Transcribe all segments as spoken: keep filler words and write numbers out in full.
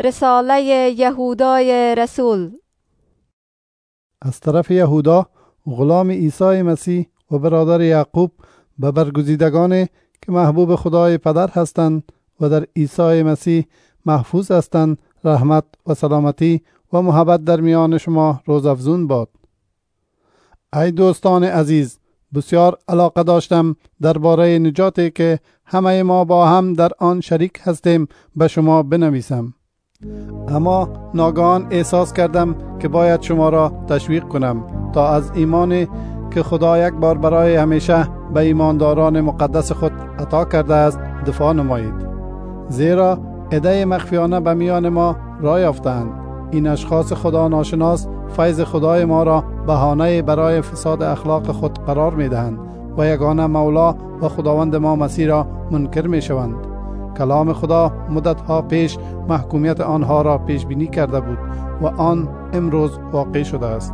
رساله یهودای رسول. از طرف یهودا غلام عیسی مسیح و برادر یعقوب به برگزیدگان که محبوب خدای پدر هستند و در عیسی مسیح محفوظ هستند، رحمت و سلامتی و محبت در میان شما روزافزون باد. ای دوستان عزیز، بسیار علاقه داشتم درباره نجاتی که همه ما با هم در آن شریک هستیم به شما بنویسم، اما ناگهان احساس کردم که باید شما را تشویق کنم تا از ایمانی که خدا یک بار برای همیشه به ایمانداران مقدس خود عطا کرده است دفاع نمایید، زیرا عده مخفیانه به میان ما راه یافتند. این اشخاص خدا ناشناس فیض خدای ما را بهانه برای فساد اخلاق خود قرار می دهند و یگانه مولا و خداوند ما مسیح را منکر می شوند. کلام خدا مدتها پیش محکومیت آنها را پیش بینی کرده بود و آن امروز واقع شده است.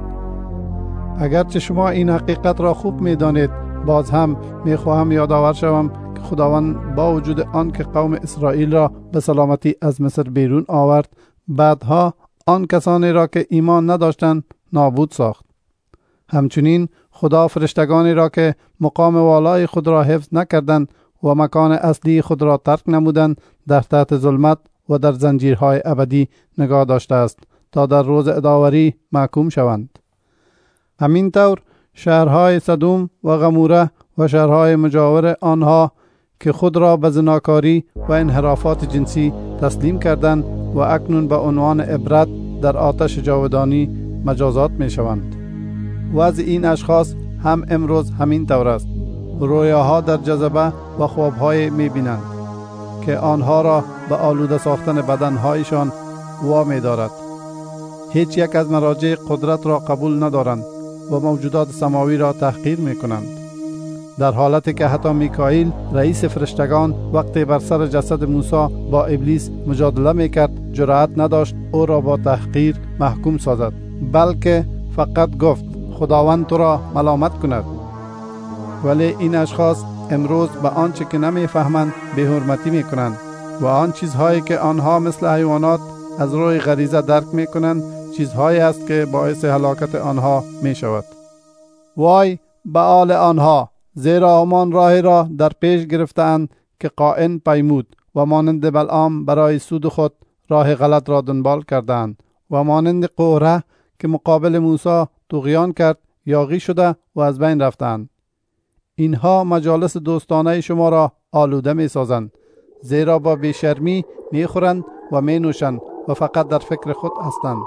اگرچه شما این حقیقت را خوب می دانید، باز هم می خواهم یادآور شوم که خداوند با وجود آن که قوم اسرائیل را به سلامتی از مصر بیرون آورد، بعدها آن کسانی را که ایمان نداشتند نابود ساخت. همچنین خدا فرشتگانی را که مقام والای خود را حفظ نکردند و مکان اصلی خود را ترک نمودند در تحت ظلمت و در زنجیرهای ابدی نگاه داشته است تا در روز اداوری محکوم شوند. همین طور شهرهای سدوم و گموره و شهرهای مجاور آنها که خود را به زناکاری و انحرافات جنسی تسلیم کردند و اکنون به عنوان عبرت در آتش جاودانی مجازات می شوند. وضع این اشخاص هم امروز همین طور است. رویاها در جذبه و خوابهای می بینند که آنها را به آلوده ساختن بدنهایشان وامی دارد. هیچ یک از مراجع قدرت را قبول ندارند و موجودات سماوی را تحقیر می کنند، در حالتی که حتی میکائیل رئیس فرشتگان وقتی بر سر جسد موسی با ابلیس مجادله میکرد جرأت نداشت او را با تحقیر محکوم سازد، بلکه فقط گفت خداوند تو را ملامت کند. ولی این اشخاص امروز به آنچه که نمیفهمند بی‌حرمتی میکنند و آن چیزهایی که آنها مثل حیوانات از روی غریزه درک میکنند چیزهایی است که باعث هلاکت آنها میشود. وای به آل آنها، زیرا همان راهی را در پیش گرفتند که قائن پیمود و مانند بلعام برای سود خود راه غلط را دنبال کردند و مانند قوره که مقابل موسی طغیان کرد یاغی شده و از بین رفتند. اینها مجالس دوستانه شما را آلوده می سازند، زیرا با بیشرمی می خورند و می نوشند و فقط در فکر خود هستند.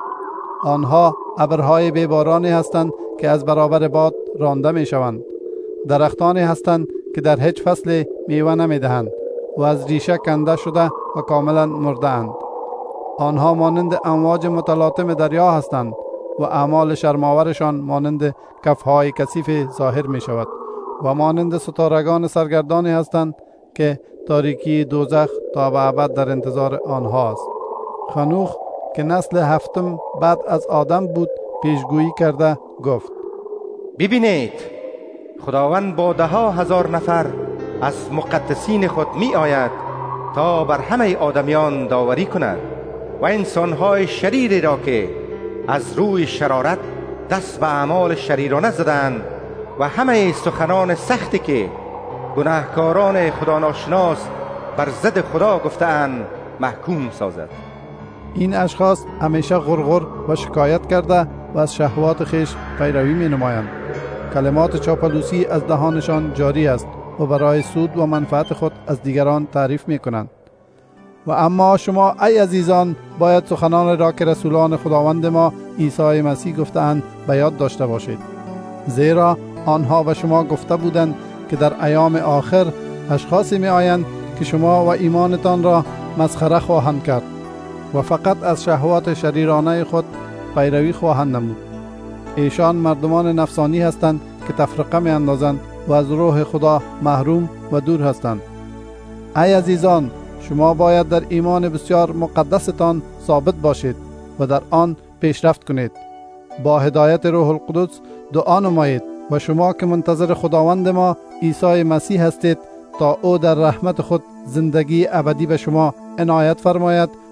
آنها ابرهای بیبارانی هستند که از برابر باد رانده می شوند، درختانی هستند که در هیچ فصل میوه نمی دهند و از ریشه کنده شده و کاملا مرده اند. آنها مانند امواج متلاطم دریا هستند و اعمال شرماورشان مانند کفهای کثیف ظاهر می شود و مانند ستارگان سرگردانی هستند که تاریکی دوزخ تا به ابد در انتظار آنهاست. خنوخ که نسل هفتم بعد از آدم بود پیشگویی کرده گفت: ببینید، خداوند با ده ها هزار نفر از مقدسین خود می آید تا بر همه آدمیان داوری کند و انسانهای شریری را که از روی شرارت دست به اعمال شریرانه زدند و همه سخنان سختی که گناهکاران خدا ناشناس بر ضد خدا گفتند محکوم سازد. این اشخاص همیشه غرغر و شکایت کرده و از شهوات خیش پیروی می نمایند. کلمات چاپلوسی از دهانشان جاری است و برای سود و منفعت خود از دیگران تعریف می کنند. و اما شما ای عزیزان باید سخنان را که رسولان خداوند ما عیسی مسیح گفتند به یاد داشته باشید، زیرا آنها به شما گفته بودند که در ایام آخر اشخاصی می آیند که شما و ایمانتان را مسخره خواهند کرد و فقط از شهوات شریرانه خود پیروی خواهند نمود. ایشان مردمان نفسانی هستند که تفرقه می اندازند و از روح خدا محروم و دور هستند. ای عزیزان، شما باید در ایمان بسیار مقدستان ثابت باشید و در آن پیشرفت کنید. با هدایت روح القدس دعا نمایید و شما که منتظر خداوند ما عیسی مسیح هستید تا او در رحمت خود زندگی ابدی به شما عنایت فرماید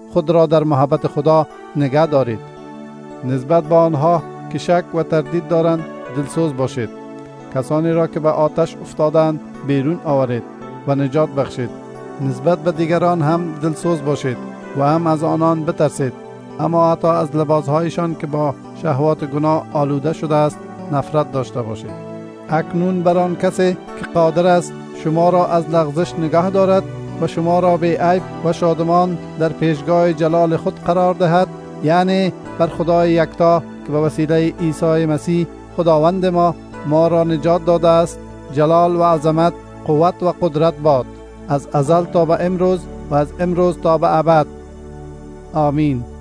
خود را در محبت خدا نگه دارید. نسبت به آنها که شک و تردید دارند دلسوز باشید. کسانی را که به آتش افتادند بیرون آورید و نجات بخشید. نسبت به دیگران هم دلسوز باشید و هم از آنان بترسید، اما حتی از لباسهایشان که با شهوات گناه آلوده شده است نفرت داشته باشید. اکنون بر آن کسی که قادر است شما را از لغزش نگه دارد و شما را بی عیب و شادمان در پیشگاه جلال خود قرار دهد، یعنی بر خدای یکتا که به وسیله عیسی مسیح خداوند ما ما را نجات داده است، جلال و عظمت، قوت و قدرت باد، از ازل تا به امروز و از امروز تا به ابد. آمین.